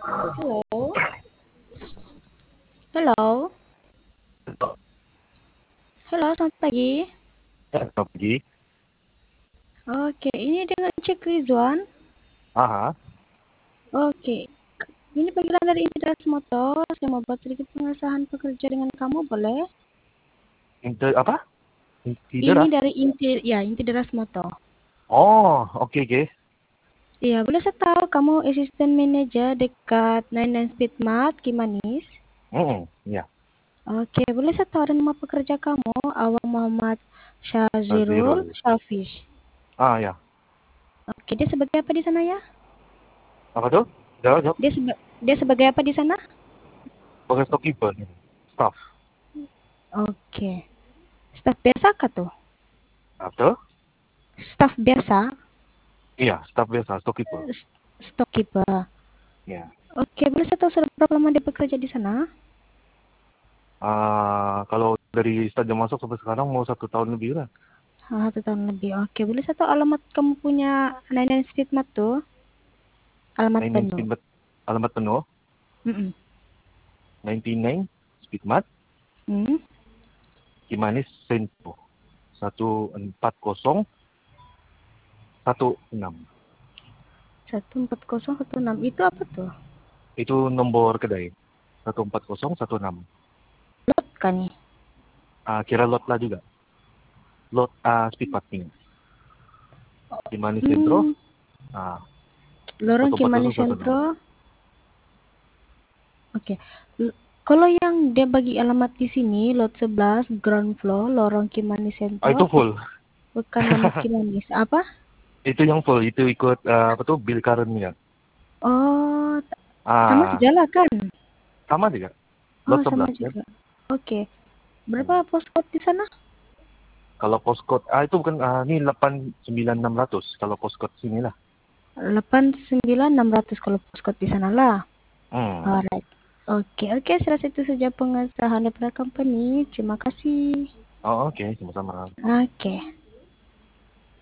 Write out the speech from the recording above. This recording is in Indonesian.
Hello. Hello. Halo, selamat pagi. Selamat pagi. Oke, ini dengan Cik Rizwan. Aha. Oke, ini panggilan dari Integras Motor. Saya mau buat sedikit pengesahan pekerja dengan kamu, boleh? Apa? Ini Intideras. dari Integras Motor. Oh, oke oke. Iya, boleh saya tahu kamu asisten manajer dekat 99 Speedmart, Kimanis? Ya. Oke, boleh saya tahu nama pekerja kamu? Awang Muhammad Syazirul Zero. Shafish. Ya. Oke, dia sebagai apa di sana ya? Apa tuh? Jawab, jawab. Dia sebagai apa di sana? Sebagai storekeeper. Staff. Oke. Staf biasa kah tuh? Apa tuh? Staf biasa? Iya, staff biasa, storekeeper. S- Storekeeper. Ya. Oke, boleh saya tahu sudah berapa lama dia bekerja di sana? Kalau dari start jam masuk sampai sekarang mau 1 tahun lebih lah. 1 tahun lebih. Oke, boleh saya tahu alamat kamu punya Nine Street Mart tuh? Alamat 99 penuh. Speedmart. Alamat penuh. Mm-mm. 99 Speedmart. Hmm? Kimanis Sento. 14016. 14016. Itu apa tuh? Itu nomor kedai. 14016. Lot kan nih? Kira lot lah juga. Lot Speedmart ini. Kimanis Sentro. Hmm. Ah, Lorong Kimani 14016. Sentro. Oke. Kalau yang dia bagi alamat di sini, lot 11, ground floor, Lorong Kimani Sentro, Itu full. bukan alamat Kimanis. Apa? Itu yang full. Itu ikut apa tuh bill current-nya. Oh, sama Ah, segala kan? sama juga. Oh, Lot sama 11 kan. juga. Oke. Berapa Hmm. postcode di sana? Kalau postcode itu bukan ini 89600 kalau postcode sini lah. 89600 kalau postcode di sana lah. Hmm. Alright. Oke, oke, saya rasa itu saja pengesahan daripada company. Terima kasih. Oh, oke, sama-sama. Oke.